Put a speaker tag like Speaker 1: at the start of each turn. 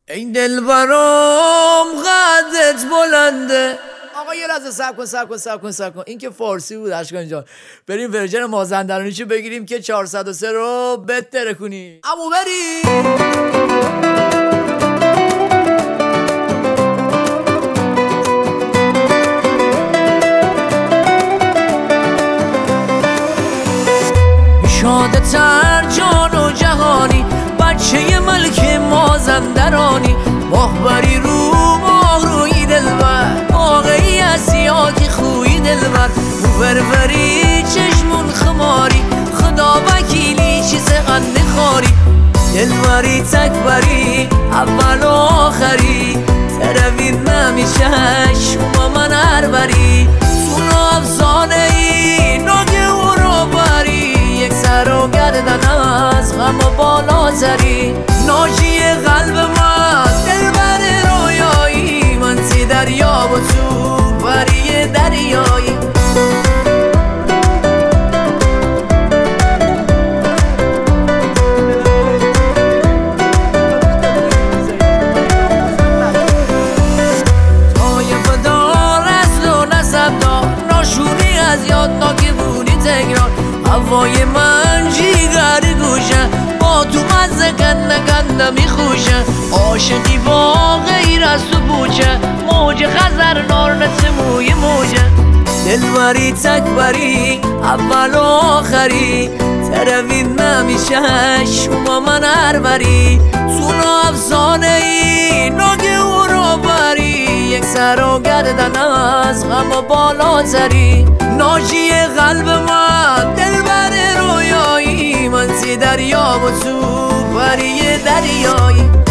Speaker 1: این دل برام قدت بلنده. آقا یه لحظه صبر کن این که فارسی بود اشکان جان. بریم ورژن مازندرانیشو بگیریم که 403 رو بهتره کنی. امو بریم. شاده تر جان و جهانی، بچه ملک مازندرانی، ماهبری رو ماه روی دلبر، واقعی اسیاتی خوی دلبر، فرفری چشمون خماری، خدا وکیلی چیز غنده خاری، دلبری تکبری اول و آخری، تروید نمیشه شما من هر بری، تو افسانه ای ناگه و رو بری، یک سر و گردن از غم و بالاتری، ناجی قلب من دلبر رویایی، من تی دریا و تو بری دریایی. طایفه دار اصل و نسب دار، ناشونی از یاد ناکبونی تکرار، هوای من جیگر گوشه، با تو مزه گنده میخوشه، عاشقی با غیر از تو بوچه، موج خزر نار نسموی موجه، دلبری تکبری اول و آخری، تروید نمیشه شما من هر بری، تو افسانه ای ناگه و رو بری، یک سر و گردن از غم و بالاتری، ناجی قلب من دلبر رویایی، من تی دریا و تو بری دریایی.